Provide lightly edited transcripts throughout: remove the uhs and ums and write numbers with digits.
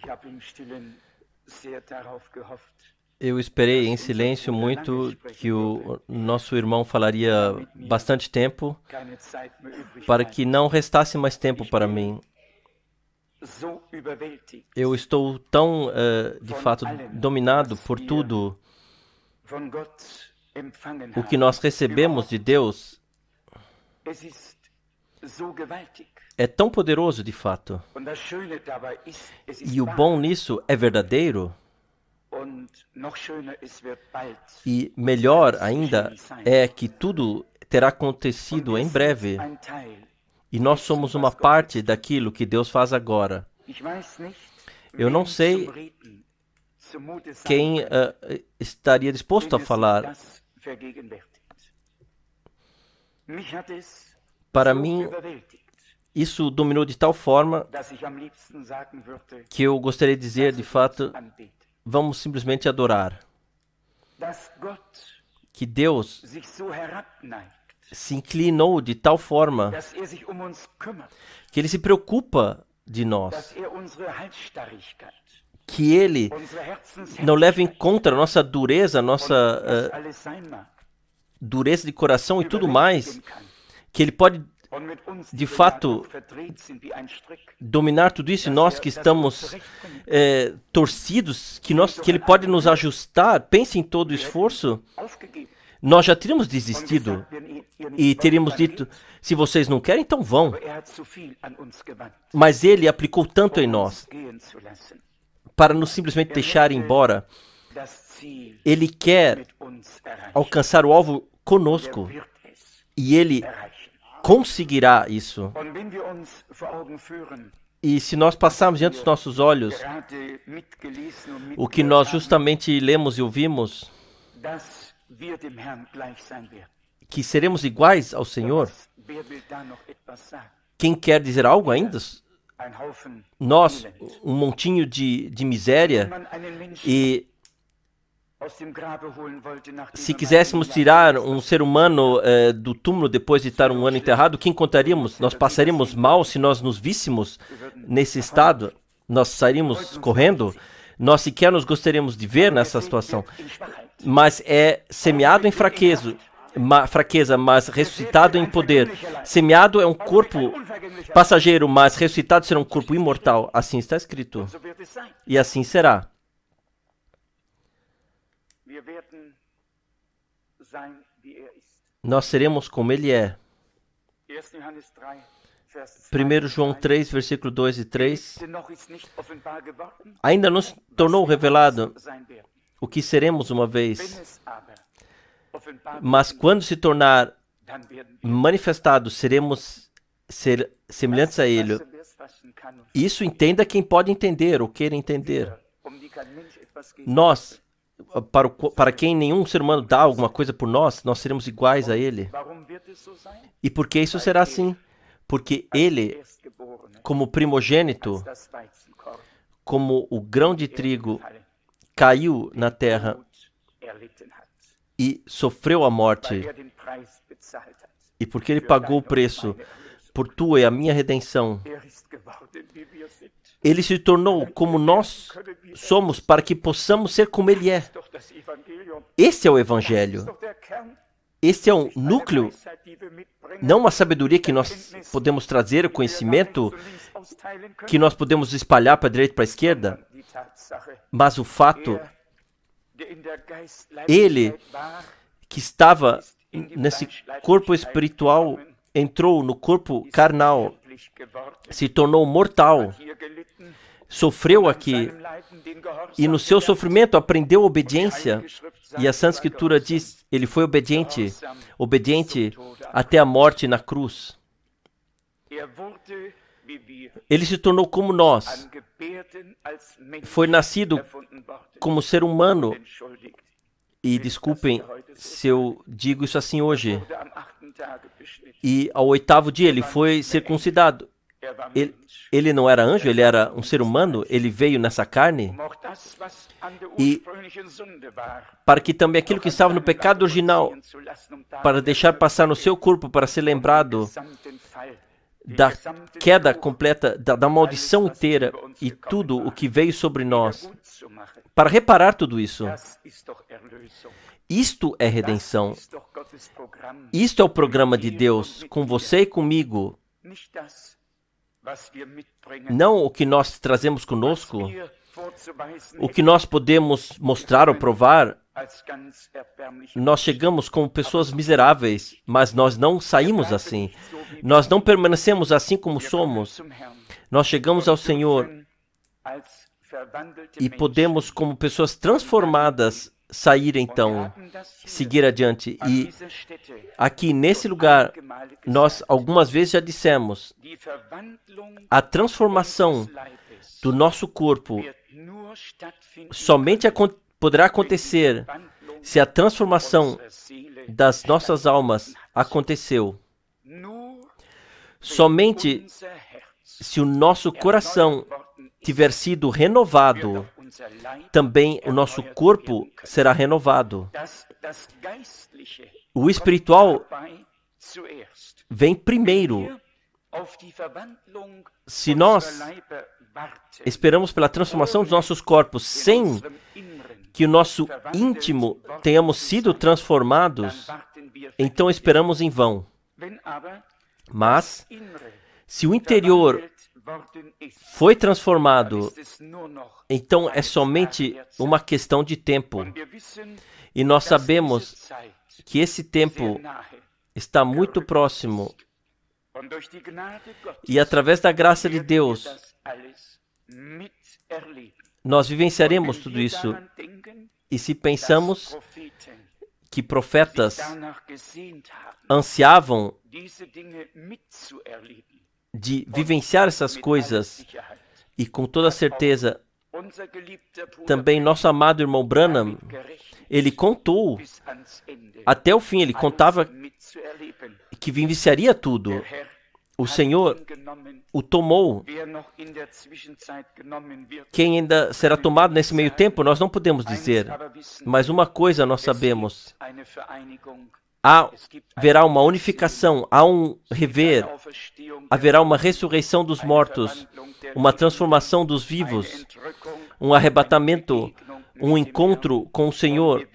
Eu esperei em silêncio muito que o nosso irmão falaria bastante tempo, para que não restasse mais tempo para mim. Eu estou tão, de fato, dominado por tudo o que nós recebemos de Deus. É tão poderoso, de fato. E o bom nisso é verdadeiro. E melhor ainda é que tudo terá acontecido em breve. E nós somos uma parte daquilo que Deus faz agora. Eu não sei quem estaria disposto a falar. Para mim, isso dominou de tal forma que eu gostaria de dizer, de fato, vamos simplesmente adorar. Que Deus se inclinou de tal forma que Ele se preocupa de nós, que Ele não leva em conta a nossa dureza, a nossa dureza de coração e tudo mais, que Ele pode, de fato, dominar tudo isso, e nós que estamos torcidos, que Ele pode nos ajustar. Pense em todo o esforço. Nós já teríamos desistido e teríamos dito, se vocês não querem, então vão. Mas Ele aplicou tanto em nós para nos simplesmente deixar ir embora. Ele quer alcançar o alvo conosco e Ele conseguirá isso. E se nós passarmos diante dos nossos olhos o que nós justamente lemos e ouvimos, que seremos iguais ao Senhor, quem quer dizer algo ainda? Nós, um montinho de miséria, e se quiséssemos tirar um ser humano do túmulo depois de estar um ano enterrado, quem contaríamos? Nós passaríamos mal se nós nos víssemos nesse estado? Nós sairíamos correndo? Nós sequer nos gostaríamos de ver nessa situação. Mas é semeado em fraqueza, mas ressuscitado em poder. Semeado é um corpo passageiro, mas ressuscitado será um corpo imortal. Assim está escrito. E assim será. Nós seremos como Ele é. 1 João 3, versículo 2 e 3. Ainda não se tornou revelado o que seremos uma vez. Mas quando se tornar manifestado, seremos semelhantes a Ele. Isso entenda quem pode entender ou queira entender. Nós, para quem nenhum ser humano dá alguma coisa por nós, nós seremos iguais a Ele. E por que isso será assim? Porque Ele, como primogênito, como o grão de trigo, caiu na terra e sofreu a morte. E porque Ele pagou o preço por tua e a minha redenção, Ele se tornou como nós somos para que possamos ser como Ele é. Esse é o Evangelho. Esse é um núcleo, não uma sabedoria que nós podemos trazer, o conhecimento que nós podemos espalhar para a direita e para a esquerda, mas o fato, Ele que estava nesse corpo espiritual, entrou no corpo carnal, se tornou mortal, sofreu aqui, e no seu sofrimento aprendeu obediência. E a Santa Escritura diz, Ele foi obediente até a morte na cruz. Ele se tornou como nós, foi nascido como ser humano. E desculpem se eu digo isso assim hoje. E ao 8º dia ele foi circuncidado. Ele não era anjo, ele era um ser humano, ele veio nessa carne. E para que também aquilo que estava no pecado original, para deixar passar no seu corpo, para ser lembrado da queda completa, da maldição inteira e tudo o que veio sobre nós, para reparar tudo isso. Isto é redenção. Isto é o programa de Deus com você e comigo. Não o que nós trazemos conosco, o que nós podemos mostrar ou provar. Nós chegamos como pessoas miseráveis, mas nós não saímos assim. Nós não permanecemos assim como somos. Nós chegamos ao Senhor e podemos, como pessoas transformadas, sair então, seguir adiante. E aqui nesse lugar, nós algumas vezes já dissemos, a transformação do nosso corpo somente poderá acontecer se a transformação das nossas almas aconteceu. Somente se o nosso coração tiver sido renovado, também o nosso corpo será renovado. O espiritual vem primeiro. Se nós esperamos pela transformação dos nossos corpos sem que o nosso íntimo tenhamos sido transformados, então esperamos em vão. Mas, se o interior foi transformado, então é somente uma questão de tempo. E nós sabemos que esse tempo está muito próximo. E através da graça de Deus, nós vivenciaremos tudo isso. E se pensamos que profetas ansiavam de vivenciar essas coisas, e com toda certeza, também nosso amado irmão Branham, ele contou até o fim, ele contava que vivenciaria tudo. O Senhor o tomou. Quem ainda será tomado nesse meio tempo, nós não podemos dizer. Mas uma coisa nós sabemos. Haverá uma unificação, há um rever, haverá uma ressurreição dos mortos, uma transformação dos vivos, um arrebatamento, um encontro com o Senhor.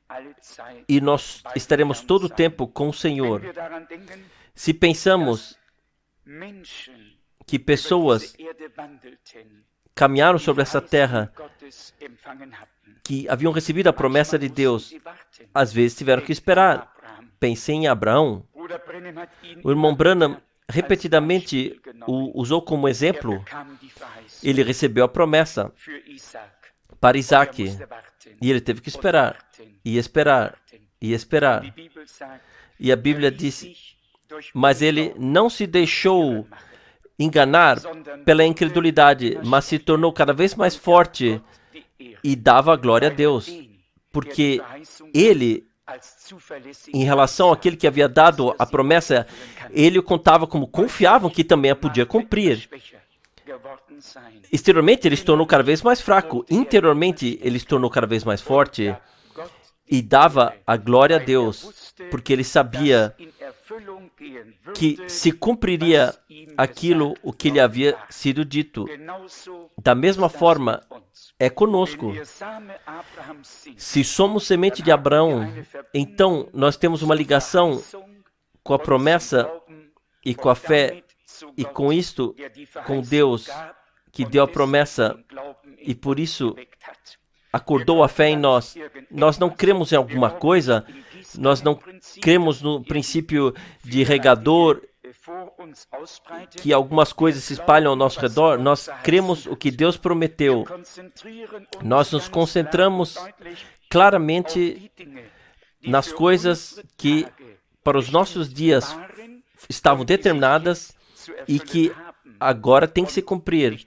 E nós estaremos todo o tempo com o Senhor. Se pensamos que pessoas caminharam sobre essa terra, que haviam recebido a promessa de Deus, às vezes tiveram que esperar. Pensei em Abraão. O irmão Branham repetidamente o usou como exemplo. Ele recebeu a promessa para Isaac. E ele teve que esperar, e esperar, e esperar. E a Bíblia disse, mas ele não se deixou enganar pela incredulidade, mas se tornou cada vez mais forte e dava glória a Deus. Porque ele, em relação àquele que havia dado a promessa, ele o contava como confiável que também a podia cumprir. Exteriormente ele se tornou cada vez mais fraco, interiormente ele se tornou cada vez mais forte e dava a glória a Deus, porque ele sabia que se cumpriria aquilo o que lhe havia sido dito. Da mesma forma, é conosco. Se somos semente de Abraão, então nós temos uma ligação com a promessa e com a fé, e com isto, com Deus, que deu a promessa, e por isso acordou a fé em nós. Nós não cremos em alguma coisa, nós não cremos no princípio de regador, que algumas coisas se espalham ao nosso redor. Nós cremos o que Deus prometeu. Nós nos concentramos claramente nas coisas que para os nossos dias estavam determinadas e que agora tem que se cumprir.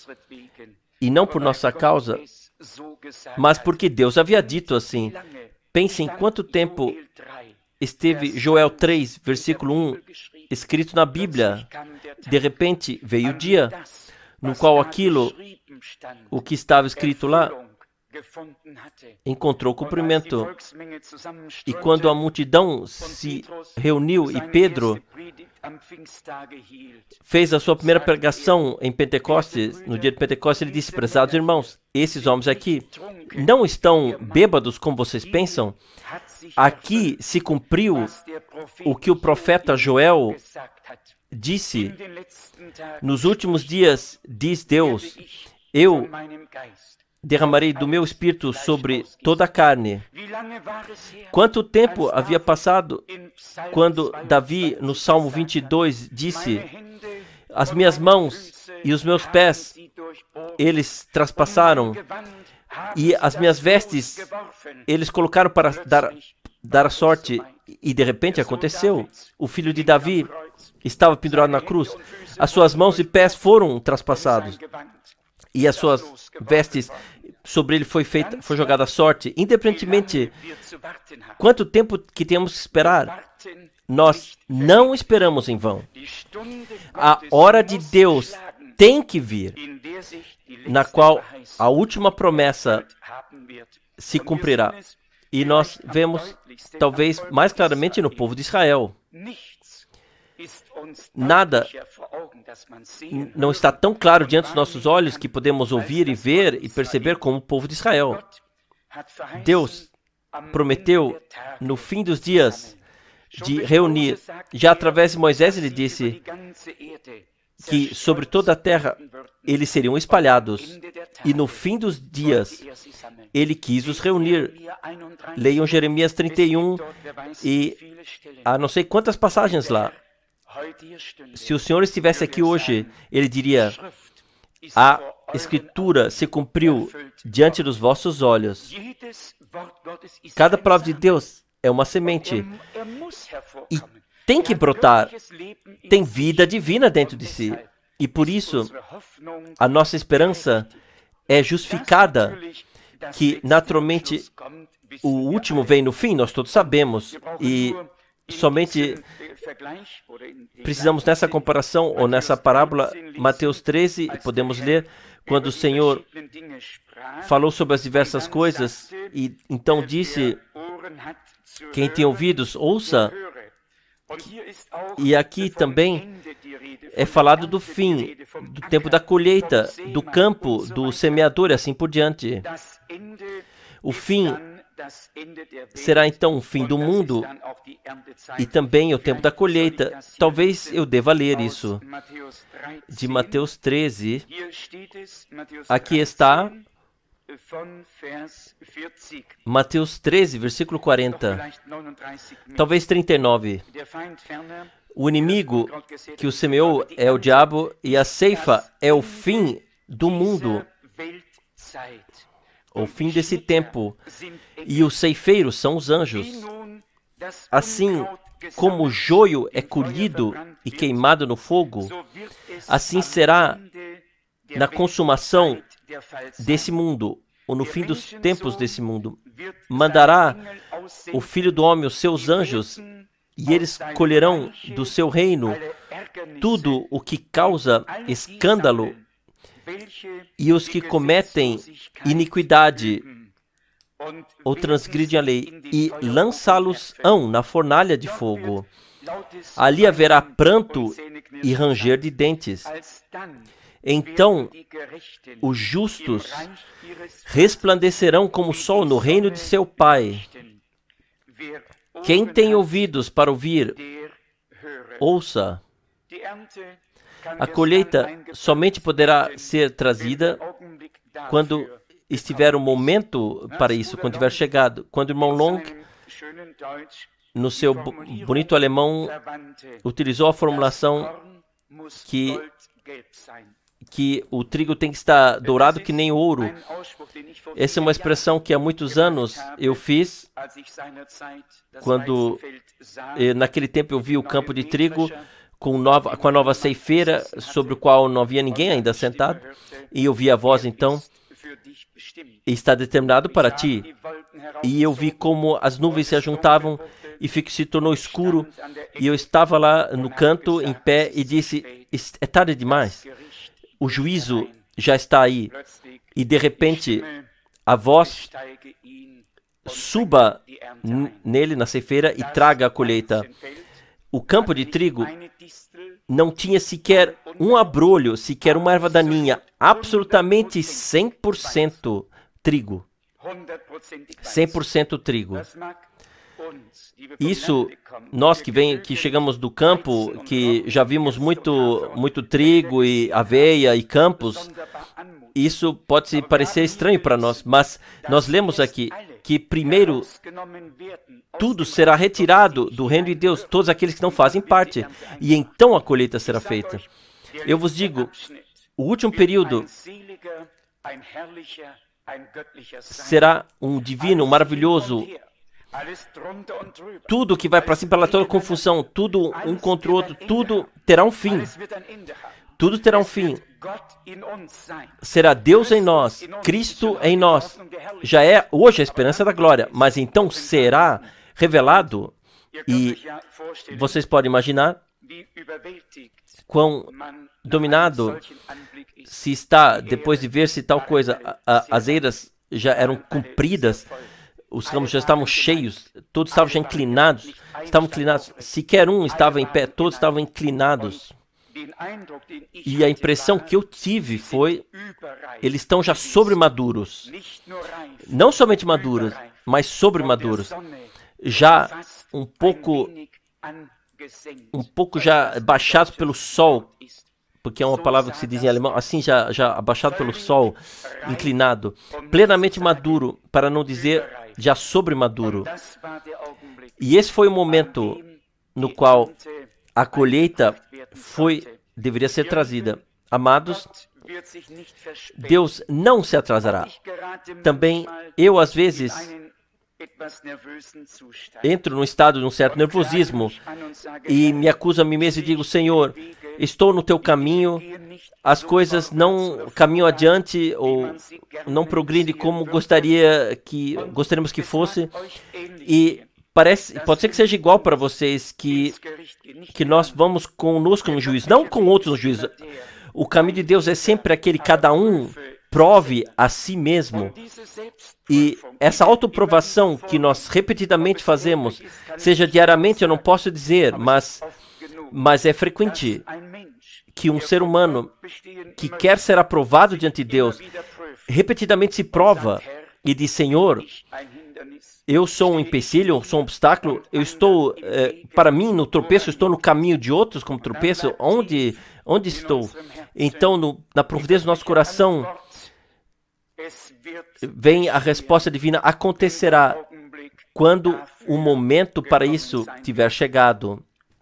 E não por nossa causa, mas porque Deus havia dito assim. Pense em quanto tempo esteve Joel 3, versículo 1, escrito na Bíblia. De repente veio o dia no qual aquilo, o que estava escrito lá, encontrou cumprimento. E quando a multidão se reuniu e Pedro fez a sua primeira pregação em Pentecostes, no dia de Pentecostes, ele disse: prezados irmãos, esses homens aqui não estão bêbados como vocês pensam. Aqui se cumpriu o que o profeta Joel disse: nos últimos dias, diz Deus, eu derramarei do meu espírito sobre toda a carne. Quanto tempo havia passado quando Davi, no Salmo 22, disse: as minhas mãos e os meus pés, eles traspassaram, e as minhas vestes, eles colocaram para dar a sorte, e de repente aconteceu. O filho de Davi estava pendurado na cruz, as suas mãos e pés foram traspassados, e as suas vestes, sobre ele foi jogada a sorte. Independentemente quanto tempo que temos que esperar, nós não esperamos em vão. A hora de Deus tem que vir, na qual a última promessa se cumprirá. E nós vemos, talvez mais claramente, no povo de Israel. Nada não está tão claro diante dos nossos olhos que podemos ouvir e ver e perceber como o povo de Israel. Deus prometeu, no fim dos dias, de reunir. Já através de Moisés, ele disse que sobre toda a terra eles seriam espalhados. E no fim dos dias, ele quis os reunir. Leiam Jeremias 31 e há não sei quantas passagens lá. Se o Senhor estivesse aqui hoje, ele diria: a Escritura se cumpriu diante dos vossos olhos. Cada palavra de Deus é uma semente e tem que brotar, tem vida divina dentro de si. E por isso, a nossa esperança é justificada, que naturalmente o último vem no fim, nós todos sabemos, e somente precisamos nessa comparação, ou nessa parábola, Mateus 13, podemos ler, quando o Senhor falou sobre as diversas coisas, e então disse: quem tem ouvidos, ouça. E aqui também é falado do fim, do tempo da colheita, do campo, do semeador e assim por diante. O fim será então o fim do mundo e também o tempo da colheita. Talvez eu deva ler isso de Mateus 13. Aqui está Mateus 13, versículo 40. Talvez 39. O inimigo que o semeou é o diabo e a ceifa é o fim do mundo, o fim desse tempo, e os ceifeiros são os anjos. Assim como o joio é colhido e queimado no fogo, assim será na consumação desse mundo, ou no fim dos tempos desse mundo. Mandará o Filho do Homem os seus anjos, e eles colherão do seu reino tudo o que causa escândalo e os que cometem iniquidade ou transgridem a lei, e lançá-los-ão na fornalha de fogo. Ali haverá pranto e ranger de dentes. Então os justos resplandecerão como o sol no reino de seu Pai. Quem tem ouvidos para ouvir, ouça. A colheita somente poderá ser trazida quando estiver o momento para isso, quando tiver chegado. Quando o irmão Long, no seu bonito alemão, utilizou a formulação que o trigo tem que estar dourado que nem ouro. Essa é uma expressão que há muitos anos eu fiz, quando naquele tempo eu vi o campo de trigo com a nova ceifeira, sobre o qual não havia ninguém ainda sentado, e eu vi a voz então: está determinado para ti. E eu vi como as nuvens se ajuntavam e se tornou escuro, e eu estava lá no canto, em pé, e disse: é tarde demais, o juízo já está aí. E de repente a voz suba nele na ceifeira e traga a colheita. O campo de trigo não tinha sequer um abrolho, sequer uma erva daninha, absolutamente 100% trigo. 100% trigo. Isso, nós que chegamos do campo, que já vimos muito trigo e aveia e campos, isso pode se parecer estranho para nós, mas nós lemos aqui que primeiro tudo será retirado do reino de Deus, todos aqueles que não fazem parte, e então a colheita será feita. Eu vos digo, o último período será um divino, maravilhoso, tudo que vai para cima pela toda confusão, tudo um contra o outro, tudo terá um fim. Tudo terá um fim. Será Deus em nós, Cristo em nós. Já é hoje a esperança da glória, mas então será revelado. E vocês podem imaginar quão dominado se está depois de ver se tal coisa. As eiras já eram compridas, os ramos já estavam cheios, todos estavam já inclinados. Sequer um estava em pé, todos estavam inclinados. E a impressão que eu tive foi, eles estão já sobremaduros. Não somente maduros, mas sobremaduros. Já um pouco já baixados pelo sol, porque é uma palavra que se diz em alemão, assim já abaixado pelo sol, inclinado. Plenamente maduro, para não dizer já sobremaduro. E esse foi o momento no qual a colheita deveria ser trazida. Amados, Deus não se atrasará. Também eu, às vezes, entro num estado de um certo nervosismo e me acuso a mim mesmo e digo, Senhor, estou no teu caminho, as coisas não caminham adiante ou não progridem como gostaríamos que fosse. E pode ser que seja igual para vocês, que nós vamos conosco no juízo, não com outros no juízo. O caminho de Deus é sempre aquele, cada um prove a si mesmo. E essa autoprovação que nós repetidamente fazemos, seja diariamente, eu não posso dizer, mas é frequente que um ser humano que quer ser aprovado diante de Deus, repetidamente se prova e diz, Senhor, eu sou um empecilho, eu sou um obstáculo, eu estou, para mim, no tropeço, eu estou no caminho de outros como tropeço, onde estou? Então, na profundeza do nosso coração, vem a resposta divina, acontecerá quando o momento para isso tiver chegado.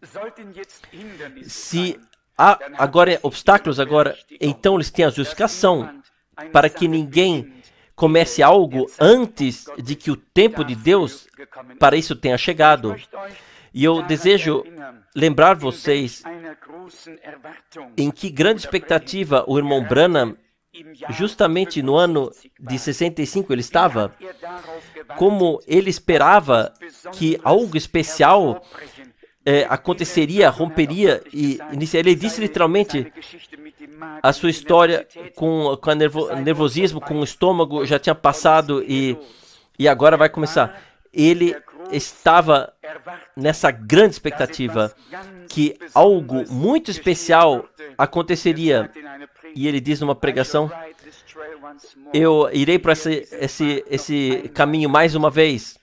Se há agora obstáculos, então eles têm a justificação para que ninguém comece algo antes de que o tempo de Deus para isso tenha chegado. E eu desejo lembrar vocês em que grande expectativa o irmão Branham, justamente no ano de 65 ele estava, como ele esperava que algo especial aconteceria, romperia e iniciaria. Ele disse literalmente a sua história com nervosismo, com o estômago já tinha passado e agora vai começar. Ele estava nessa grande expectativa que algo muito especial aconteceria. E ele diz numa pregação, eu irei para esse caminho mais uma vez.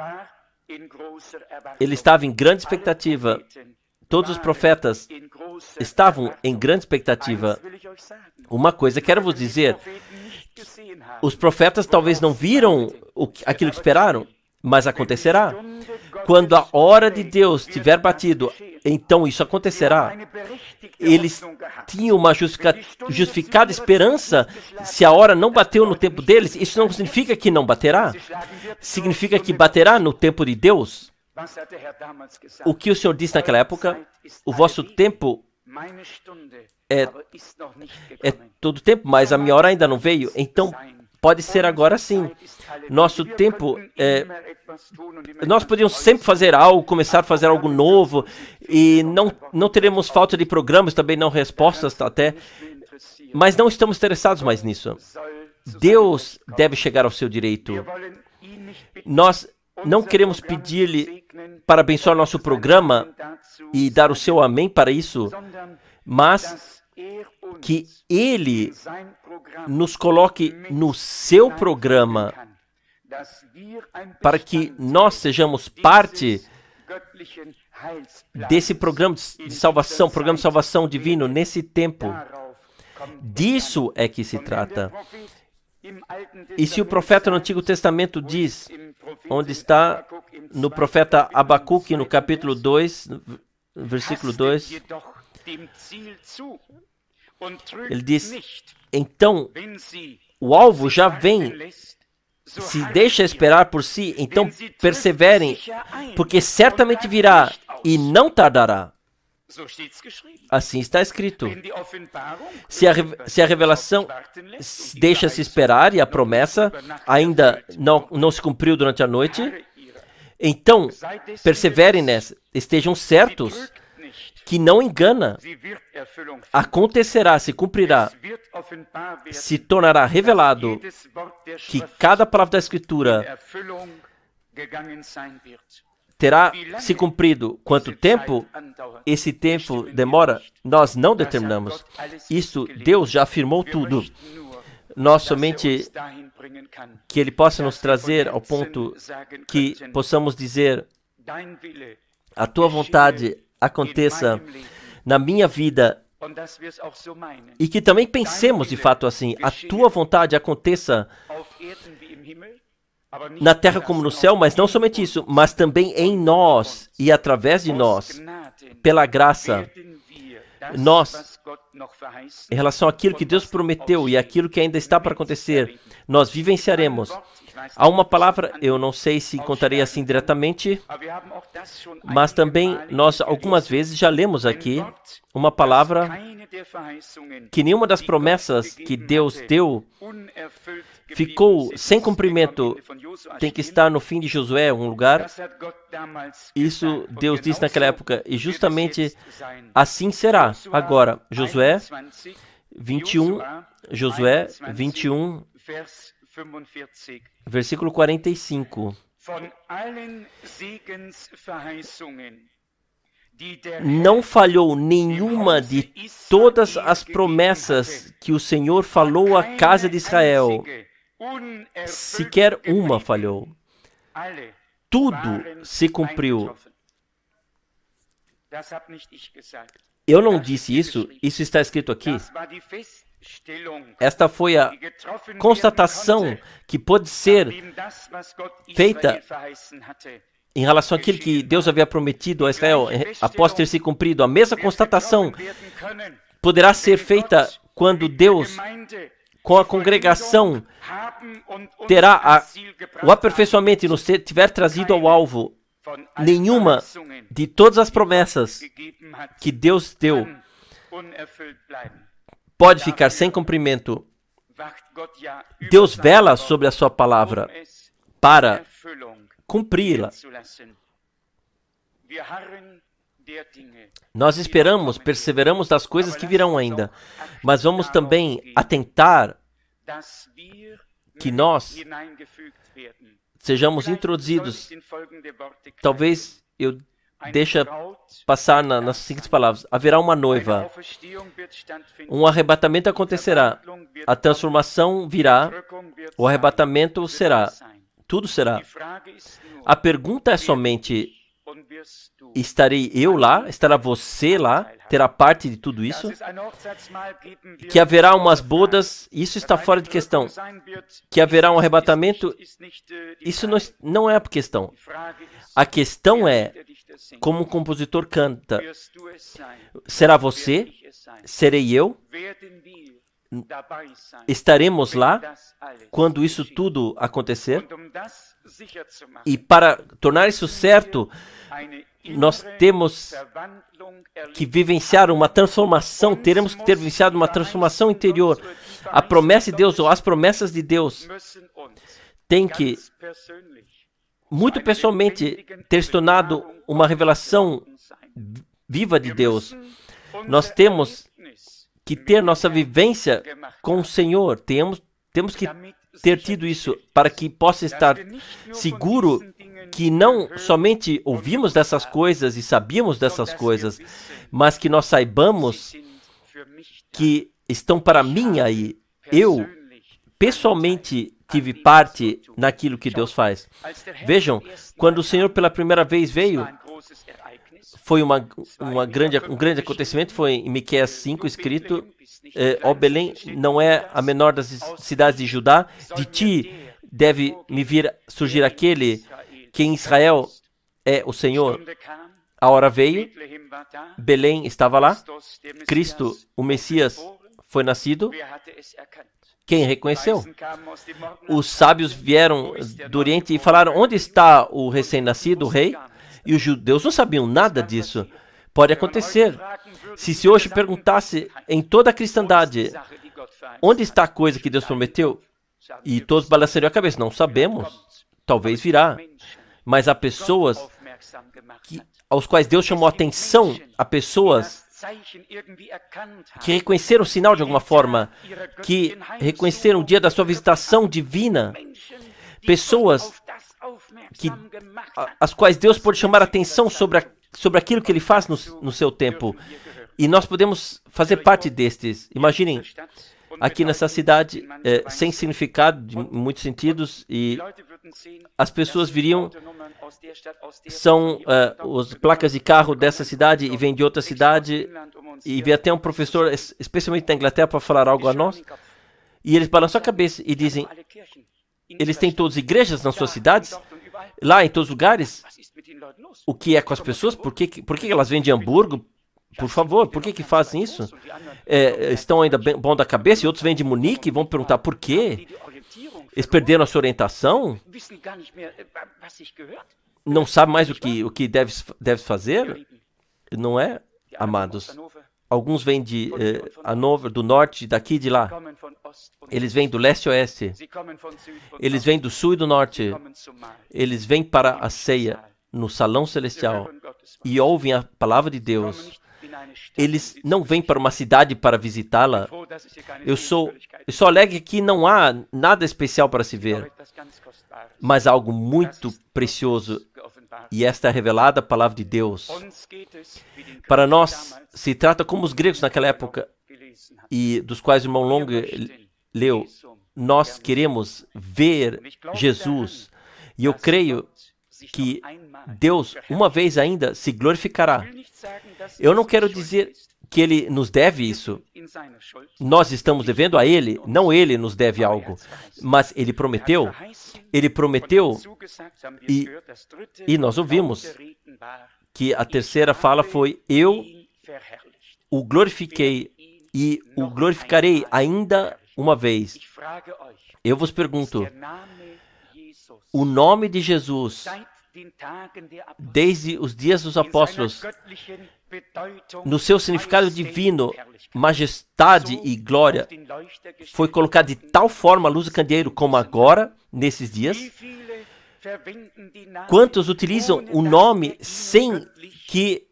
Ele estava em grande expectativa. Todos os profetas estavam em grande expectativa. Uma coisa, quero vos dizer, os profetas talvez não viram aquilo que esperaram, mas acontecerá. Quando a hora de Deus tiver batido, então isso acontecerá. Eles tinham uma justificada esperança. Se a hora não bateu no tempo deles, isso não significa que não baterá. Significa que baterá no tempo de Deus. O que o Senhor disse naquela época, o vosso tempo é todo tempo, mas a minha hora ainda não veio. Então, pode ser agora sim. Nosso tempo nós podíamos sempre fazer algo, começar a fazer algo novo, e não teremos falta de programas, também não respostas até, mas não estamos interessados mais nisso. Deus deve chegar ao seu direito. Nós não queremos pedir-lhe para abençoar nosso programa e dar o seu amém para isso, mas que Ele nos coloque no seu programa para que nós sejamos parte desse programa de salvação divino nesse tempo. Disso é que se trata. E se o profeta no Antigo Testamento diz, onde está no profeta Abacuque, no capítulo 2, versículo 2, ele diz, então o alvo já vem, se deixa esperar por si, então perseverem, porque certamente virá e não tardará. Assim está escrito. Se a revelação deixa-se esperar e a promessa ainda não se cumpriu durante a noite, então perseverem nessa, estejam certos que não engana, acontecerá, se cumprirá, se tornará revelado que cada palavra da Escritura terá se cumprido. Quanto tempo esse tempo demora, nós não determinamos. Isso, Deus já afirmou tudo. Nós somente que Ele possa nos trazer ao ponto que possamos dizer, a Tua vontade aconteça na minha vida, e que também pensemos de fato assim, a Tua vontade aconteça na terra como no céu, mas não somente isso, mas também em nós e através de nós, pela graça. Nós, em relação àquilo que Deus prometeu e aquilo que ainda está para acontecer, nós vivenciaremos. Há uma palavra, eu não sei se contarei assim diretamente, mas também nós algumas vezes já lemos aqui uma palavra que nenhuma das promessas que Deus deu ficou sem cumprimento. Tem que estar no fim de Josué, um lugar. Isso Deus disse naquela época, e justamente assim será. Agora, Josué 21, versículo 45. Não falhou nenhuma de todas as promessas que o Senhor falou à casa de Israel. Sequer uma falhou. Tudo se cumpriu. Eu não disse isso, isso está escrito aqui. Esta foi a constatação que pode ser feita em relação àquilo que Deus havia prometido a Israel após ter se cumprido. A mesma constatação poderá ser feita quando Deus, com a congregação, terá o aperfeiçoamento e nos tiver trazido ao alvo. Nenhuma de todas as promessas que Deus deu pode ficar sem cumprimento. Deus vela sobre a sua palavra para cumpri-la. Nós esperamos, perseveramos das coisas que virão ainda, mas vamos também atentar que nós sejamos introduzidos. Talvez eu deixe passar nas seguintes palavras. Haverá uma noiva, um arrebatamento acontecerá, a transformação virá, o arrebatamento será, tudo será. A pergunta é somente, estarei eu lá? Estará você lá? Terá parte de tudo isso? Que haverá umas bodas, isso está fora de questão. Que haverá um arrebatamento, isso não é a questão. A questão é, como o compositor canta, será você? Serei eu? Estaremos lá quando isso tudo acontecer? E para tornar isso certo, nós temos que vivenciar uma transformação, teremos que ter vivenciado uma transformação interior. A promessa de Deus, ou as promessas de Deus, tem que, muito pessoalmente, ter se tornado uma revelação viva de Deus. Nós temos que ter nossa vivência com o Senhor. Temos que ter tido isso para que possa estar seguro que não somente ouvimos dessas coisas e sabíamos dessas coisas, mas que nós saibamos que estão para mim aí. Eu, pessoalmente, tive parte naquilo que Deus faz. Vejam, quando o Senhor pela primeira vez veio, foi um grande acontecimento, foi em Miqueias 5 escrito, ó Belém, não é a menor das cidades de Judá, de ti deve surgir aquele que em Israel é o Senhor. A hora veio, Belém estava lá, Cristo, o Messias, foi nascido. Quem reconheceu? Os sábios vieram do Oriente e falaram, onde está o recém-nascido, o rei? E os judeus não sabiam nada disso. Pode acontecer. Se hoje perguntasse em toda a cristandade, onde está a coisa que Deus prometeu? E todos balançariam a cabeça. Não sabemos. Talvez virá. Mas há pessoas aos quais Deus chamou a atenção, há pessoas que reconheceram o sinal de alguma forma, que reconheceram o dia da sua visitação divina, pessoas as quais Deus pode chamar a atenção sobre aquilo que Ele faz no seu tempo. E nós podemos fazer parte destes. Imaginem, aqui nessa cidade, sem significado, em muitos sentidos, e as pessoas viriam, são as placas de carro dessa cidade e vêm de outra cidade, e vem até um professor, especialmente da Inglaterra, para falar algo a nós, e eles balançam a cabeça e dizem, eles têm todas as igrejas nas suas cidades, lá em todos os lugares. O que é com as pessoas? Por que elas vêm de Hamburgo? Por favor, por que fazem isso? Estão ainda bom da cabeça e outros vêm de Munique e vão perguntar por quê? Eles perderam a sua orientação? Não sabem mais o que deve fazer? Não é, amados? Alguns vêm de Hannover, do norte, daqui e de lá. Eles vêm do leste e oeste. Eles vêm do sul e do norte. Eles vêm para a ceia no salão celestial e ouvem a palavra de Deus. Eles não vêm para uma cidade para visitá-la. Eu sou alegre que não há nada especial para se ver, mas algo muito precioso. E esta é a revelada palavra de Deus. Para nós, se trata como os gregos naquela época, e dos quais o irmão Long leu. Nós queremos ver Jesus. E eu creio que Deus, uma vez ainda, se glorificará. Eu não quero dizer que Ele nos deve isso. Nós estamos devendo a Ele, não Ele nos deve algo. Mas Ele prometeu, e nós ouvimos que a terceira fala foi, eu o glorifiquei e o glorificarei ainda uma vez. Eu vos pergunto, o nome de Jesus, desde os dias dos apóstolos, no seu significado divino, majestade e glória, foi colocado de tal forma a luz do candeeiro como agora, nesses dias? Quantos utilizam o nome sem que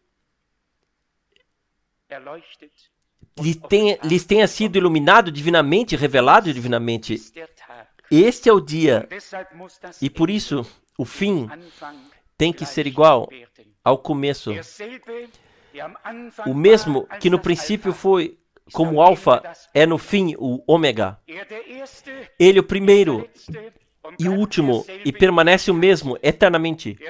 lhes tenha sido iluminado divinamente, revelado divinamente? Este é o dia, e por isso o fim tem que ser igual ao começo. O mesmo que no princípio foi como o alfa, é no fim o ômega. Ele é o primeiro e o último, e permanece o mesmo eternamente.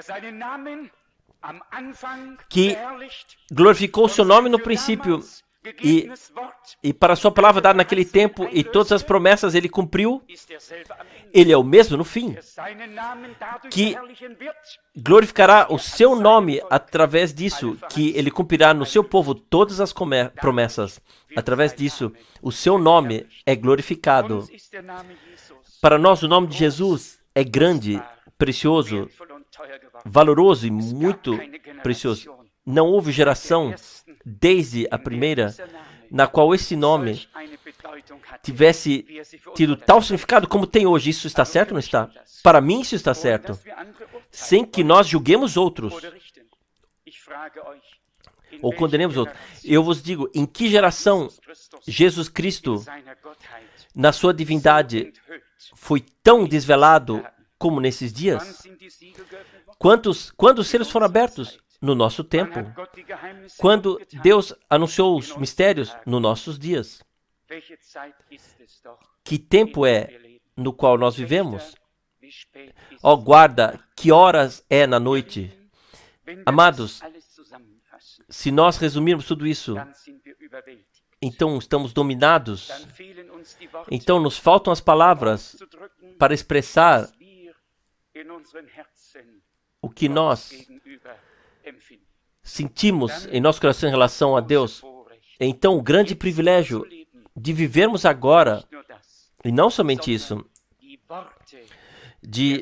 Que glorificou o seu nome no princípio, e para a sua palavra dada naquele tempo, e todas as promessas ele cumpriu, ele é o mesmo no fim, que glorificará o seu nome através disso, que ele cumprirá no seu povo todas as promessas. Através disso, o seu nome é glorificado. Para nós, o nome de Jesus é grande, precioso, valoroso e muito precioso. Não houve geração, desde a primeira, na qual esse nome tivesse tido tal significado como tem hoje. Isso está certo ou não está? Para mim, isso está certo. Sem que nós julguemos outros ou condenemos outros. Eu vos digo, em que geração Jesus Cristo, na sua divindade, foi tão desvelado como nesses dias? Quando os selos foram abertos? No nosso tempo. Quando Deus anunciou os mistérios? Nos nossos dias. Que tempo é no qual nós vivemos? Ó guarda, que horas é na noite? Amados, se nós resumirmos tudo isso, então estamos dominados. Então nos faltam as palavras para expressar o que nós sentimos em nosso coração em relação a Deus. Então o grande privilégio de vivermos agora, e não somente isso, de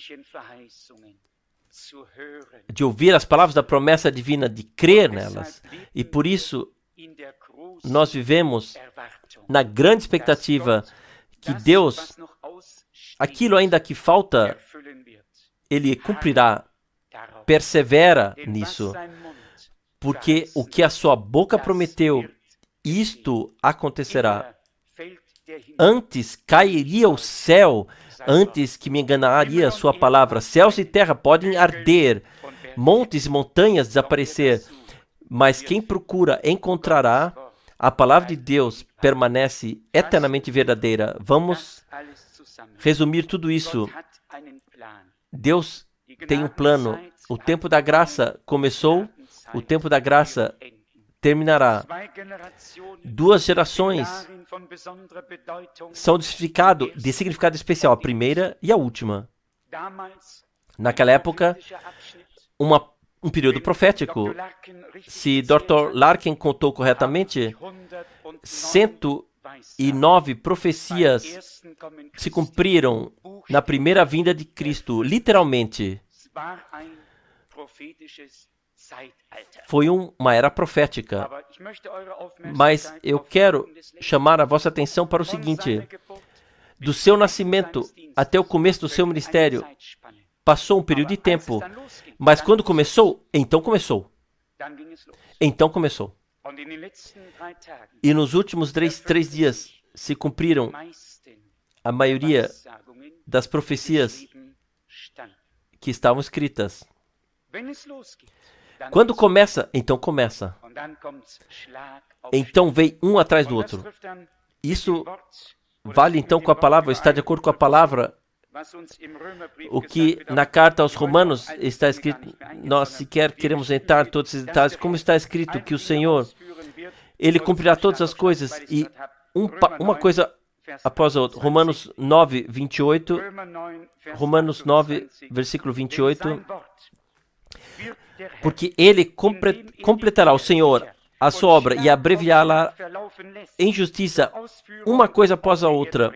ouvir as palavras da promessa divina, de crer nelas. E por isso nós vivemos na grande expectativa que Deus, aquilo ainda que falta, Ele cumprirá. Persevera nisso, porque o que a sua boca prometeu, isto acontecerá. Antes cairia o céu, antes que me enganaria a sua palavra. Céus e terra podem arder, montes e montanhas desaparecer, mas quem procura encontrará. A palavra de Deus permanece eternamente verdadeira. Vamos resumir tudo isso. Deus tem um plano. O tempo da graça começou, o tempo da graça terminará. 2 gerações são de significado especial, a primeira e a última. Naquela época, um período profético. Se Dr. Larkin contou corretamente, 109 profecias se cumpriram na primeira vinda de Cristo, literalmente. Foi uma era profética. Mas eu quero chamar a vossa atenção para o seguinte: do seu nascimento até o começo do seu ministério, passou um período de tempo. Mas quando começou, então começou. Então começou. E nos últimos três dias se cumpriram a maioria das profecias que estavam escritas. Quando começa, então começa. Então vem um atrás do outro. Isso vale então com a palavra, está de acordo com a palavra. O que na carta aos Romanos está escrito, nós sequer queremos entrar em todos esses detalhes, como está escrito que o Senhor, Ele cumprirá todas as coisas, e uma coisa após a outra. Romanos 9, 28, Romanos 9, versículo 28, porque Ele completará, o Senhor, a sua obra e abreviá-la em justiça, uma coisa após a outra.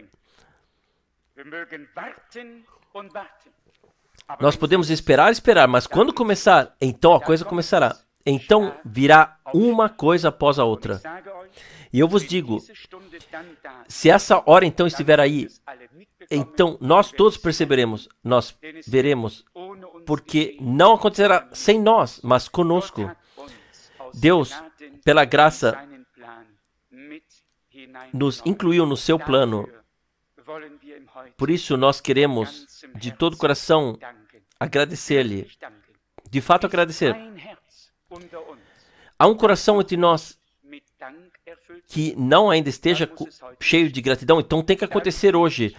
Nós podemos esperar, mas quando começar, então a coisa começará. Então virá uma coisa após a outra. E eu vos digo, se essa hora então estiver aí, então nós todos perceberemos, nós veremos, porque não acontecerá sem nós, mas conosco. Deus, pela graça, nos incluiu no seu plano. Por isso nós queremos, de todo o coração, agradecer-lhe. De fato, agradecer. Há um coração entre nós que não ainda esteja cheio de gratidão, então tem que acontecer hoje.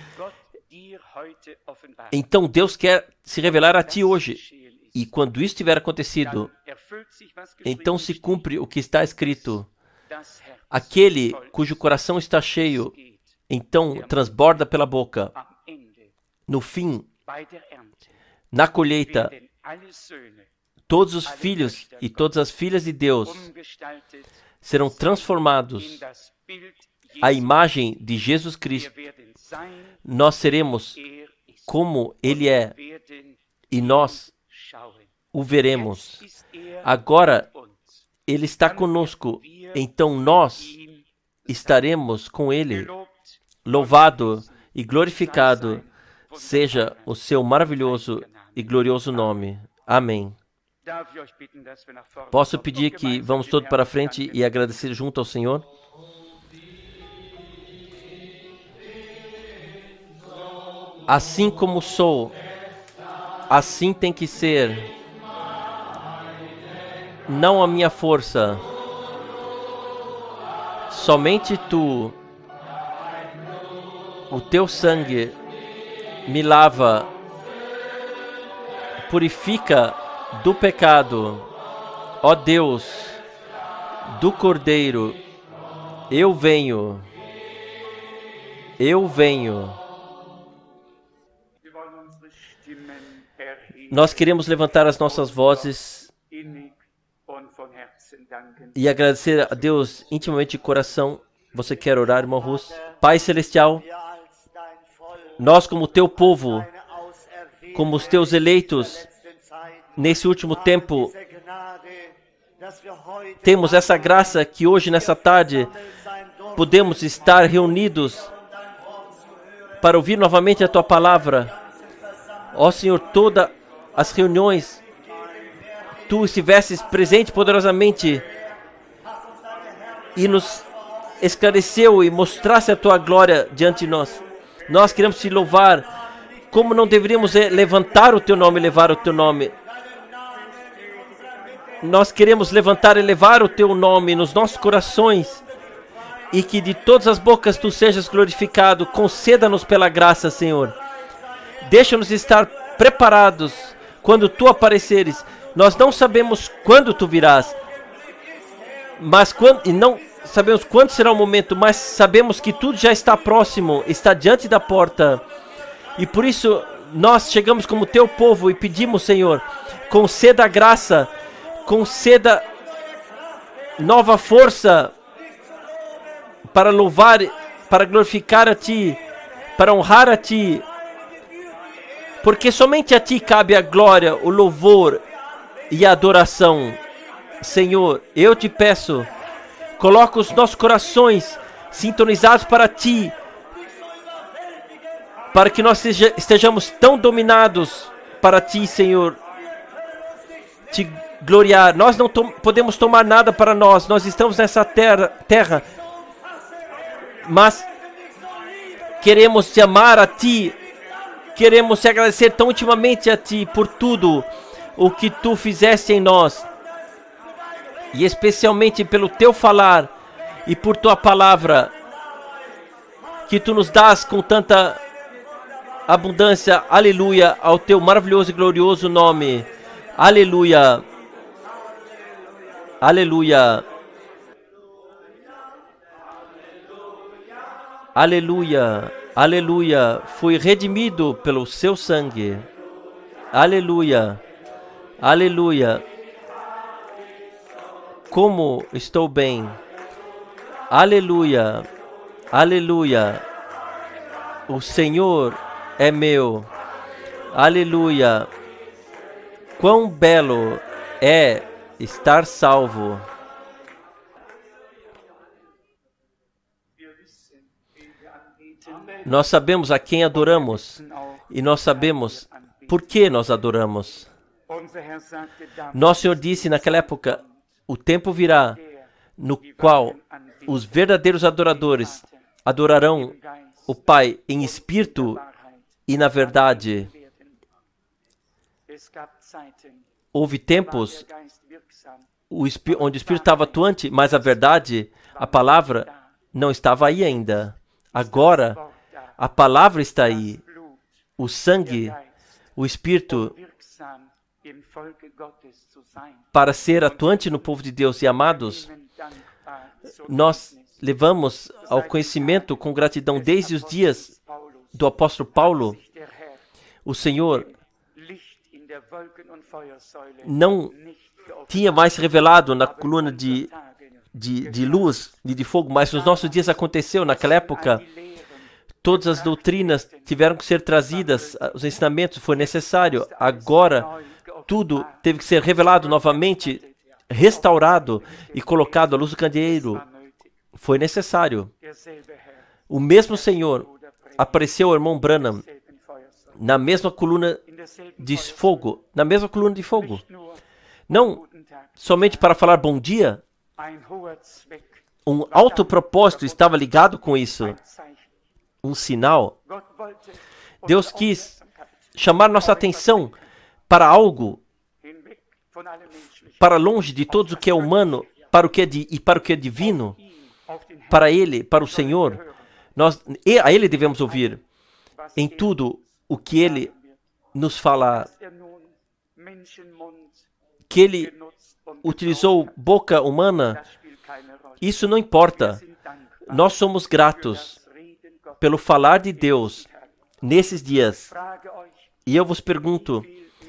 Então Deus quer se revelar a ti hoje. E quando isso tiver acontecido, então se cumpre o que está escrito. Aquele cujo coração está cheio, então transborda pela boca. No fim, na colheita, todos os filhos e todas as filhas de Deus serão transformados à imagem de Jesus Cristo. Nós seremos como Ele é e nós o veremos. Agora, Ele está conosco, então nós estaremos com Ele. Louvado e glorificado seja o seu maravilhoso e glorioso nome. Amém. Posso pedir que vamos todos para frente e agradecer junto ao Senhor? Assim como sou, assim tem que ser. Não a minha força. Somente tu. O teu sangue me lava, purifica do pecado. Ó Deus, do Cordeiro, eu venho. Eu venho. Nós queremos levantar as nossas vozes e agradecer a Deus intimamente de coração. Você quer orar, irmão Russo? Pai Celestial, nós como teu povo, como os teus eleitos, nesse último tempo, temos essa graça que hoje, nessa tarde, podemos estar reunidos para ouvir novamente a tua palavra. Ó Senhor, todas as reuniões, tu estivesses presente poderosamente e nos esclareceu e mostrasse a tua glória diante de nós. Nós queremos te louvar. Como não deveríamos levantar o teu nome e levar o teu nome? Nós queremos levantar e levar o teu nome nos nossos corações. E que de todas as bocas tu sejas glorificado. Conceda-nos pela graça, Senhor. Deixa-nos estar preparados quando tu apareceres. Nós não sabemos quando tu virás. E não sabemos quando será o momento, mas sabemos que tudo já está próximo, está diante da porta. E por isso nós chegamos como teu povo e pedimos, Senhor, conceda a graça, conceda nova força para louvar, para glorificar a Ti, para honrar a Ti. Porque somente a Ti cabe a glória, o louvor e a adoração. Senhor, eu te peço, coloca os nossos corações sintonizados para Ti, para que nós estejamos tão dominados para Ti, Senhor, te gloriar. Nós não podemos tomar nada para nós estamos nessa terra, mas queremos te amar a Ti, queremos te agradecer tão intimamente a Ti por tudo o que Tu fizeste em nós. E especialmente pelo Teu falar e por Tua palavra, que Tu nos dás com tanta abundância. Aleluia, ao Teu maravilhoso e glorioso nome. Aleluia. Aleluia. Aleluia. Aleluia. Fui redimido pelo Seu sangue. Aleluia. Aleluia. Como estou bem. Aleluia. Aleluia. O Senhor é meu. Aleluia. Quão belo é estar salvo. Nós sabemos a quem adoramos e nós sabemos por que nós adoramos. Nosso Senhor disse naquela época: o tempo virá no qual os verdadeiros adoradores adorarão o Pai em espírito e na verdade. Houve tempos onde o Espírito estava atuante, mas a verdade, a palavra, não estava aí ainda. Agora, a palavra está aí. O sangue, o Espírito, para ser atuante no povo de Deus. E amados, nós levamos ao conhecimento com gratidão desde os dias do apóstolo Paulo. O Senhor não tinha mais revelado na coluna de luz e de fogo, mas nos nossos dias aconteceu. Naquela época, todas as doutrinas tiveram que ser trazidas, os ensinamentos foi necessário. Agora, tudo teve que ser revelado novamente, restaurado e colocado à luz do candeeiro. Foi necessário. O mesmo Senhor apareceu ao irmão Branham na mesma coluna de fogo, não somente para falar bom dia. Um alto propósito estava ligado com isso, um sinal. Deus quis chamar nossa atenção para algo, para longe de tudo o que é humano, para o que é divino, para Ele, para o Senhor. A Ele devemos ouvir em tudo o que Ele nos fala, que Ele utilizou boca humana. Isso não importa. Nós somos gratos pelo falar de Deus nesses dias. E eu vos pergunto,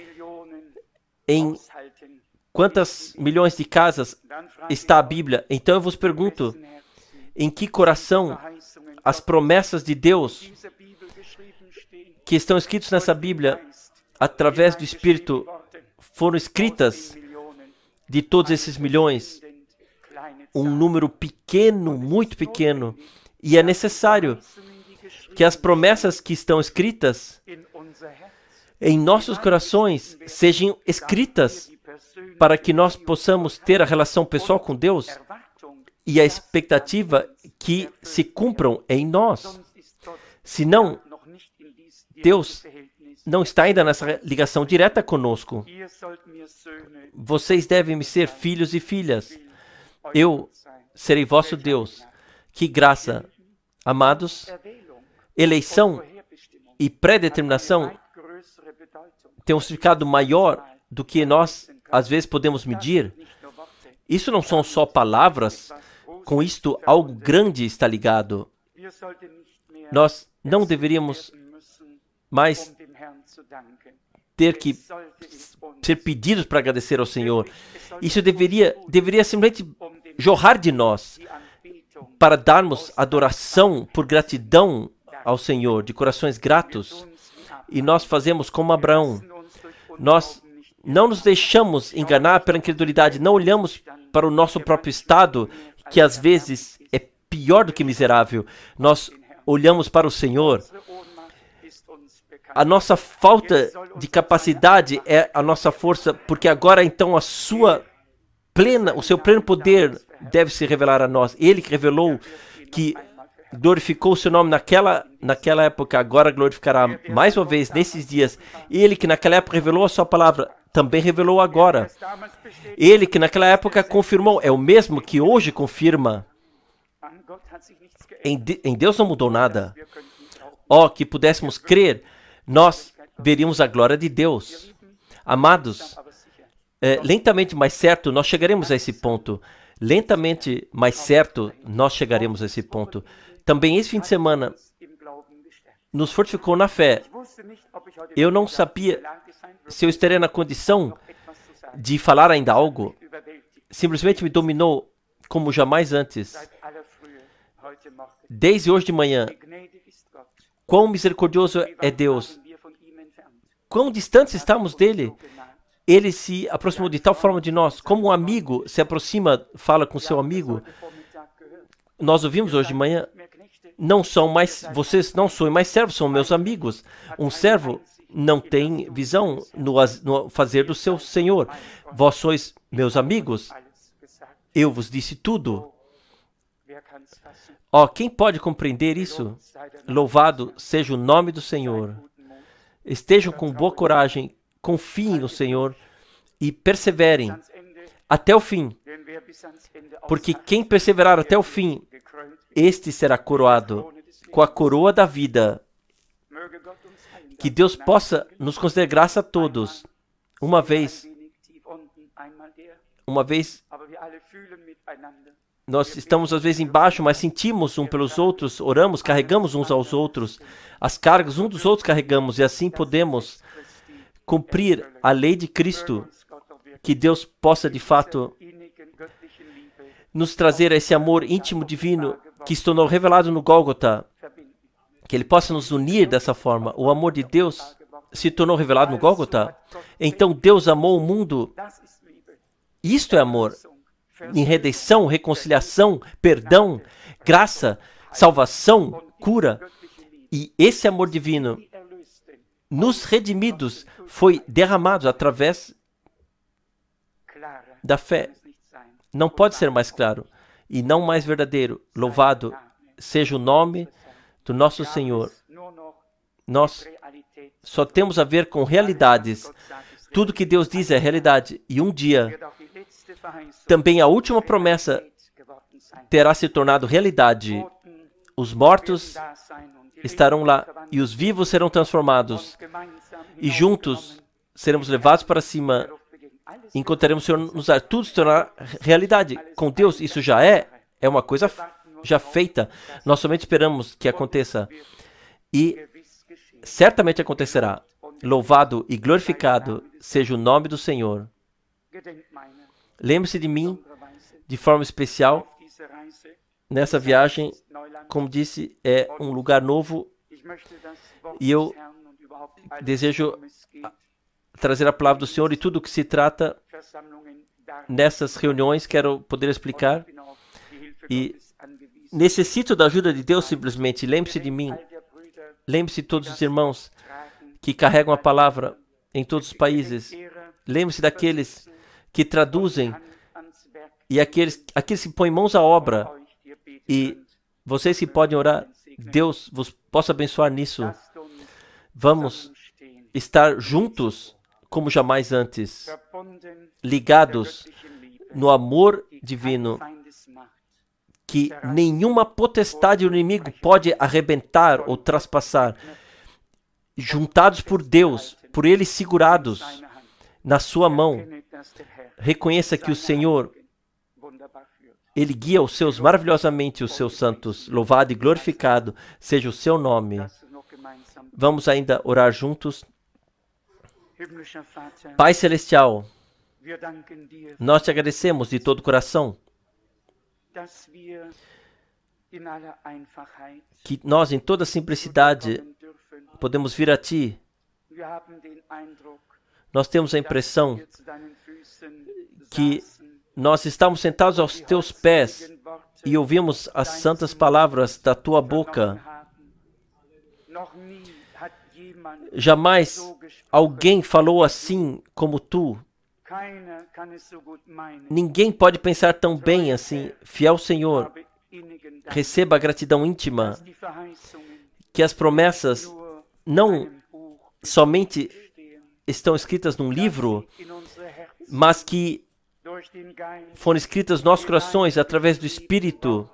em quantas milhões de casas está a Bíblia? Então eu vos pergunto, em que coração as promessas de Deus que estão escritas nessa Bíblia, através do Espírito, foram escritas de todos esses milhões? Um número pequeno, muito pequeno. E é necessário que as promessas que estão escritas em nossos corações sejam escritas para que nós possamos ter a relação pessoal com Deus e a expectativa que se cumpram em nós. Senão, Deus não está ainda nessa ligação direta conosco. Vocês devem me ser filhos e filhas. Eu serei vosso Deus. Que graça! Amados, eleição e predeterminação têm um significado maior do que nós, às vezes, podemos medir. Isso não são só palavras. Com isto, algo grande está ligado. Nós não deveríamos mais ter que ser pedidos para agradecer ao Senhor. Isso deveria simplesmente jorrar de nós para darmos adoração por gratidão ao Senhor, de corações gratos. E nós fazemos como Abraão. Nós não nos deixamos enganar pela incredulidade, não olhamos para o nosso próprio estado, que às vezes é pior do que miserável. Nós olhamos para o Senhor. A nossa falta de capacidade é a nossa força, porque agora então o seu pleno poder deve se revelar a nós. Ele que revelou, que glorificou o seu nome naquela época, agora glorificará mais uma vez nesses dias. Ele que naquela época revelou a sua palavra, também revelou agora. Ele que naquela época confirmou, é o mesmo que hoje confirma. Em Deus não mudou nada. Que pudéssemos crer, nós veríamos a glória de Deus. Amados, lentamente, mas certo, nós chegaremos a esse ponto. Lentamente, mas certo, nós chegaremos a esse ponto. Também esse fim de semana nos fortificou na fé. Eu não sabia se eu estaria na condição de falar ainda algo. Simplesmente me dominou como jamais antes. Desde hoje de manhã, quão misericordioso é Deus. Quão distantes estamos dele. Ele se aproximou de tal forma de nós, como um amigo se aproxima, fala com seu amigo. Nós ouvimos hoje de manhã, vocês não são mais servos, são meus amigos. Um servo não tem visão no fazer do seu senhor. Vós sois meus amigos. Eu vos disse tudo. Quem pode compreender isso? Louvado seja o nome do Senhor. Estejam com boa coragem, confiem no Senhor e perseverem até o fim. Porque quem perseverar até o fim, este será coroado com a coroa da vida. Que Deus possa nos conceder graça a todos. Uma vez, nós estamos às vezes embaixo, mas sentimos um pelos outros, oramos, carregamos uns aos outros, as cargas uns dos outros carregamos, e assim podemos cumprir a lei de Cristo. Que Deus possa de fato nos trazer esse amor íntimo divino que se tornou revelado no Gólgota. Que Ele possa nos unir dessa forma. O amor de Deus se tornou revelado no Gólgota. Então Deus amou o mundo. Isto é amor. Em redenção, reconciliação, perdão, graça, salvação, cura. E esse amor divino, nos redimidos, foi derramado através da fé. Não pode ser mais claro e não mais verdadeiro. Louvado seja o nome do nosso Senhor. Nós Só temos a ver com realidades. Tudo que Deus diz é realidade. E um dia, também a última promessa terá se tornado realidade. Os mortos estarão lá e os vivos serão transformados. E juntos seremos levados para cima. Encontraremos o Senhor nos ar. Tudo se tornará realidade. Com Deus, isso já é uma coisa já feita. Nós somente esperamos que aconteça. E certamente acontecerá. Louvado e glorificado seja o nome do Senhor. Lembre-se de mim de forma especial nessa viagem. Como disse, é um lugar novo e eu desejo trazer a palavra do Senhor e tudo o que se trata nessas reuniões. Quero poder explicar e necessito da ajuda de Deus simplesmente. Lembre-se de mim. Lembre-se de todos os irmãos que carregam a palavra em todos os países. Lembre-se daqueles que traduzem e aqueles que põem mãos à obra. E vocês que podem orar, Deus vos possa abençoar nisso. Vamos estar juntos como jamais antes, ligados no amor divino, que nenhuma potestade do inimigo pode arrebentar ou traspassar. Juntados por Deus, por Ele segurados na sua mão, reconheça que o Senhor, Ele guia os seus maravilhosamente, os seus santos. Louvado e glorificado seja o seu nome. Vamos ainda orar juntos. Pai Celestial, nós te agradecemos de todo o coração que nós, em toda simplicidade, podemos vir a Ti. Nós temos a impressão que nós estamos sentados aos Teus pés e ouvimos as santas palavras da Tua boca. Jamais alguém falou assim como Tu. Ninguém pode pensar tão bem assim. Fiel Senhor, receba a gratidão íntima que as promessas não somente estão escritas num livro, mas que foram escritas nos nossos corações através do Espírito.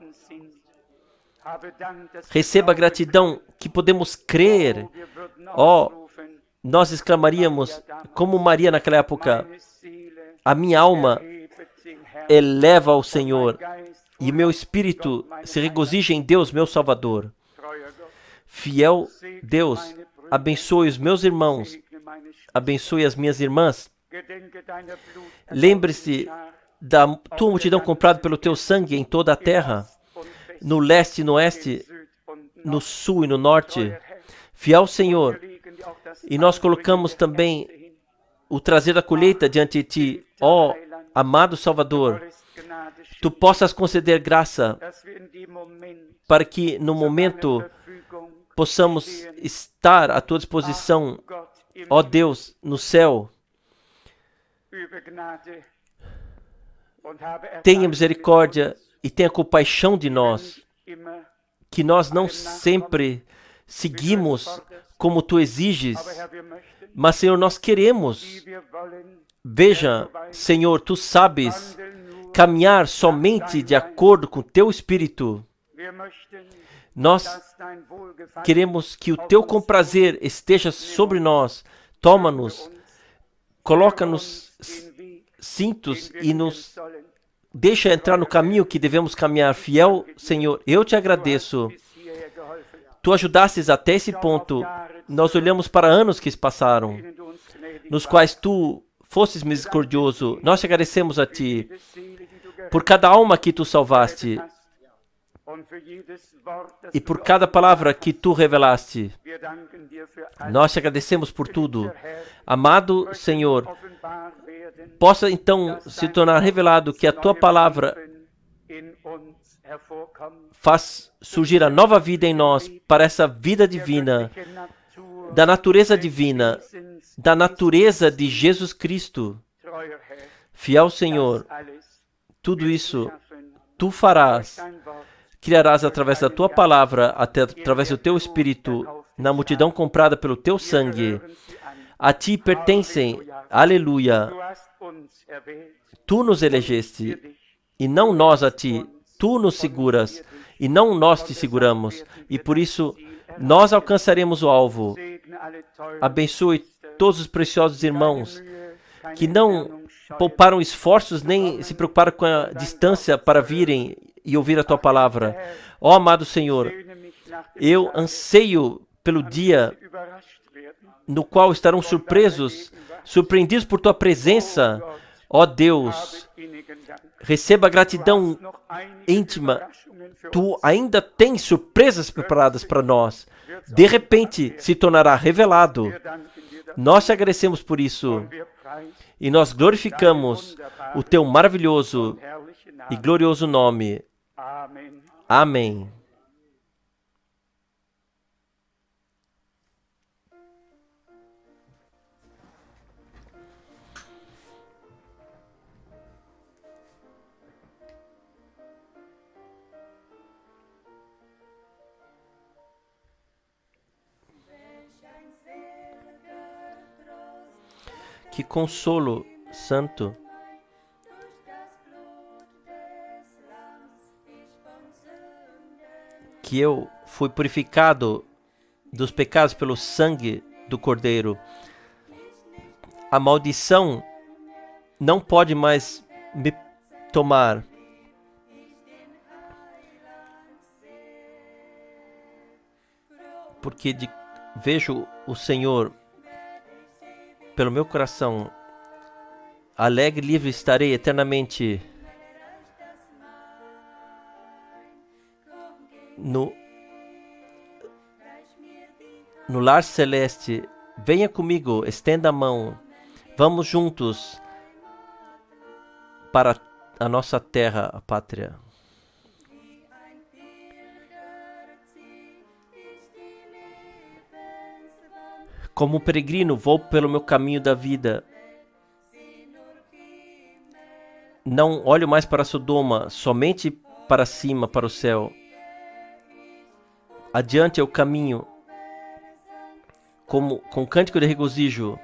Receba a gratidão que podemos crer. Nós exclamaríamos, como Maria naquela época, a minha alma eleva ao Senhor e meu espírito se regozija em Deus, meu Salvador. Fiel Deus, abençoe os meus irmãos, abençoe as minhas irmãs. Lembre-se da tua multidão comprada pelo teu sangue em toda a terra, no leste e no oeste, no sul e no norte. Fiel Senhor, e nós colocamos também o trazer da colheita diante de Ti. Amado Salvador, Tu possas conceder graça para que no momento possamos estar à Tua disposição, Deus, no céu. Tenha misericórdia e tenha compaixão de nós, que nós não sempre seguimos como Tu exiges, mas, Senhor, nós queremos. Veja, Senhor, Tu sabes caminhar somente de acordo com Teu Espírito. Nós queremos que o Teu comprazer esteja sobre nós. Toma-nos, coloca-nos cintos e nos deixa entrar no caminho que devemos caminhar. Fiel Senhor, eu Te agradeço. Tu ajudastes até esse ponto. Nós olhamos para anos que se passaram, nos quais Tu fostes misericordioso. Nós te agradecemos a Ti por cada alma que Tu salvaste e por cada palavra que Tu revelaste. Nós te agradecemos por tudo. Amado Senhor, possa então se tornar revelado que a Tua palavra faz surgir a nova vida em nós, para essa vida divina, da natureza divina, da natureza de Jesus Cristo. Fiel Senhor, tudo isso Tu farás, criarás através da Tua palavra, através do Teu Espírito, na multidão comprada pelo teu sangue. A ti pertencem, aleluia. Tu nos elegeste, e não nós a ti. Tu nos seguras, e não nós te seguramos. E por isso, nós alcançaremos o alvo. Abençoe todos os preciosos irmãos que não pouparam esforços nem se preocuparam com a distância para virem e ouvir a tua palavra. Ó amado Senhor, eu anseio pelo dia no qual estarão surpreendidos por tua presença. Ó Deus, receba a gratidão íntima. Tu ainda tens surpresas preparadas para nós. De repente se tornará revelado. Nós te agradecemos por isso. E nós glorificamos o teu maravilhoso e glorioso nome. Amém. Que consolo santo que eu fui purificado dos pecados pelo sangue do Cordeiro. A maldição não pode mais me tomar. Porque vejo o Senhor pelo meu coração. Alegre e livre estarei eternamente no lar celeste. Venha comigo, estenda a mão. Vamos juntos para a nossa terra, a pátria. Como peregrino, vou pelo meu caminho da vida. Não olho mais para Sodoma, somente para cima, para o céu. Adiante é o caminho, com cântico de regozijo.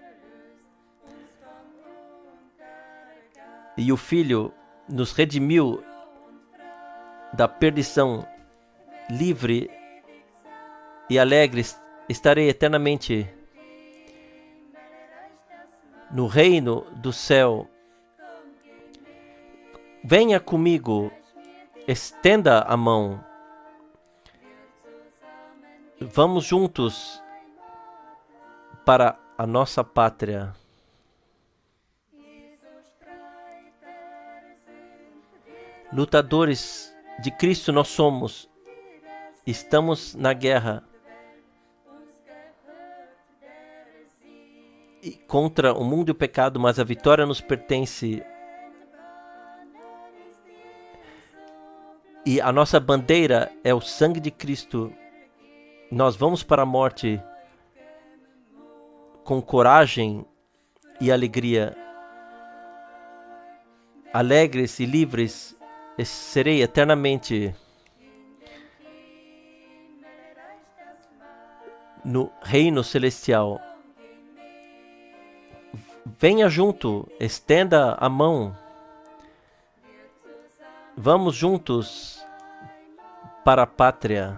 E o Filho nos redimiu da perdição. Livre e alegre estarei eternamente no reino do céu. Venha comigo, estenda a mão. Vamos juntos para a nossa pátria. Lutadores de Cristo nós somos. Estamos na guerra contra o mundo e o pecado, mas a vitória nos pertence. E a nossa bandeira é o sangue de Cristo. Nós vamos para a morte com coragem e alegria. Alegres e livres serei eternamente no reino celestial. Venha junto, estenda a mão. Vamos juntos para a pátria.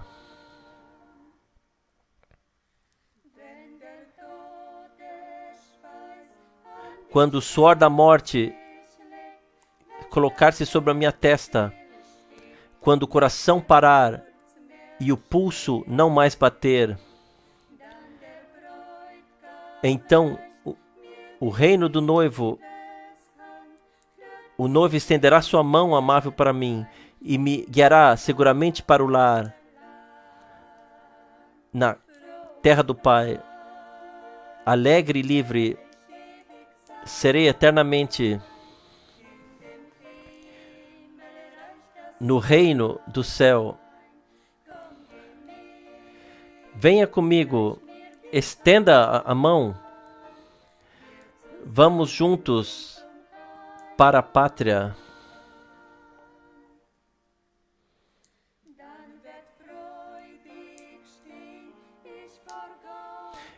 Quando o suor da morte colocar-se sobre a minha testa, quando o coração parar e o pulso não mais bater, então o reino do noivo, o noivo estenderá sua mão amável para mim e me guiará seguramente para o lar, na terra do Pai. Alegre e livre serei eternamente no reino do céu. Venha comigo, estenda a mão. Vamos juntos para a pátria.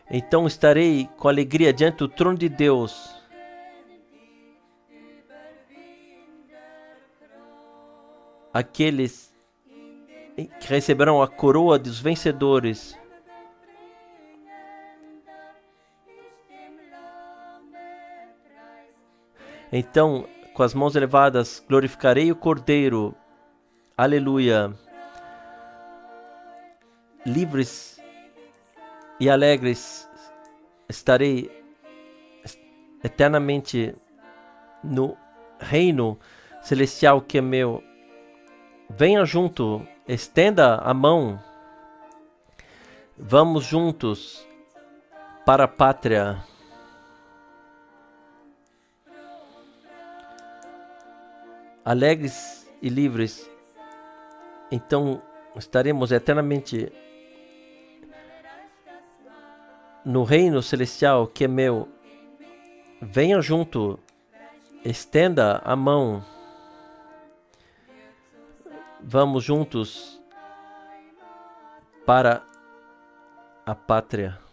Então estarei com alegria diante do trono de Deus. Aqueles que receberão a coroa dos vencedores. Então, com as mãos elevadas, glorificarei o Cordeiro. Aleluia. Livres e alegres estarei eternamente no reino celestial que é meu. Venha junto, estenda a mão. Vamos juntos para a pátria. Alegres e livres. Então estaremos eternamente no reino celestial que é meu. Venha junto, estenda a mão. Vamos juntos para a pátria.